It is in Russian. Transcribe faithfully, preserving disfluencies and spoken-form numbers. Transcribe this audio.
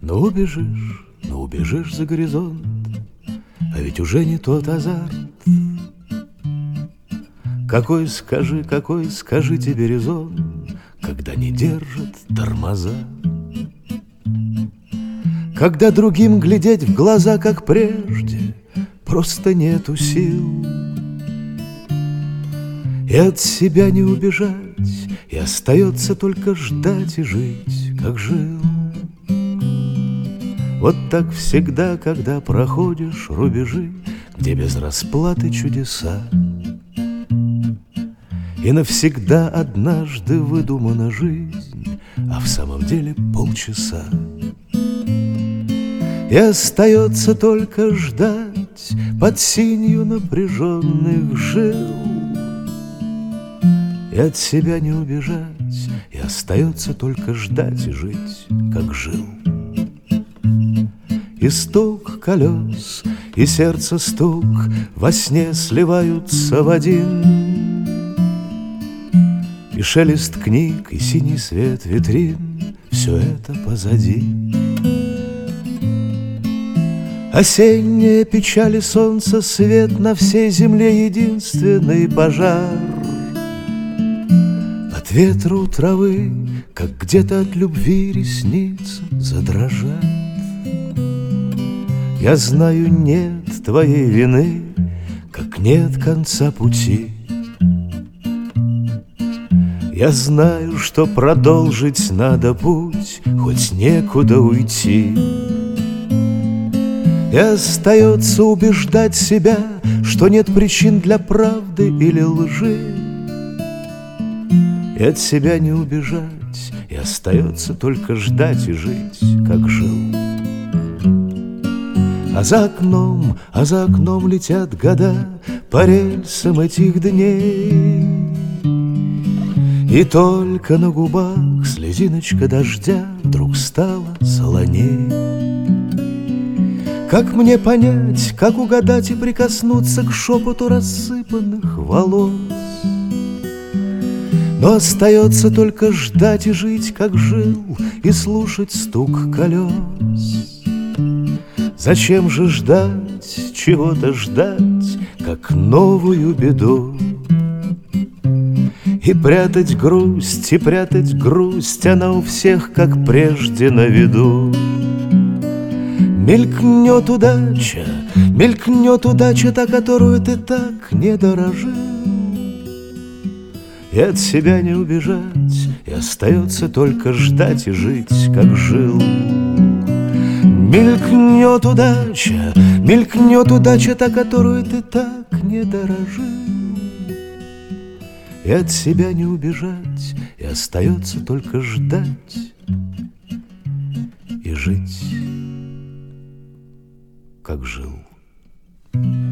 Но убежишь, но убежишь за горизонт, а ведь уже не тот азарт. Какой, скажи, какой, скажи тебе резон, когда не держат тормоза? Когда другим глядеть в глаза, как прежде, просто нету сил. И от себя не убежать, и остается только ждать и жить, как жил. Вот так всегда, когда проходишь рубежи, где без расплаты чудеса. И навсегда однажды выдумана жизнь, а в самом деле полчаса. И остается только ждать под синью напряженных жил. И от себя не убежать, и остается только ждать и жить, как жил. И стук колес, и сердце стук во сне сливаются в один. И шелест книг, и синий свет витрин — все это позади. Осенняя печаль и солнца свет, на всей земле единственный пожар. От ветра у травы, как где-то от любви ресницы задрожат. Я знаю, нет твоей вины, как нет конца пути. Я знаю, что продолжить надо путь, хоть некуда уйти. И остается убеждать себя, что нет причин для правды или лжи. И от себя не убежать, и остается только ждать и жить, как жил. А за окном, а за окном летят года по рельсам этих дней. И только на губах слезиночка дождя вдруг стала солоней. Как мне понять, как угадать и прикоснуться к шепоту рассыпанных волос? Но остается только ждать и жить, как жил, и слушать стук колес. Зачем же ждать, чего-то ждать, как новую беду? И прятать грусть, и прятать грусть, она у всех, как прежде, на виду. Мелькнет удача, мелькнет удача, та, которую ты так не дорожил. И от себя не убежать, и остается только ждать и жить, как жил. Мелькнет удача, мелькнет удача, та, которую ты так не дорожил. И от себя не убежать, и остается только ждать и жить, как жил.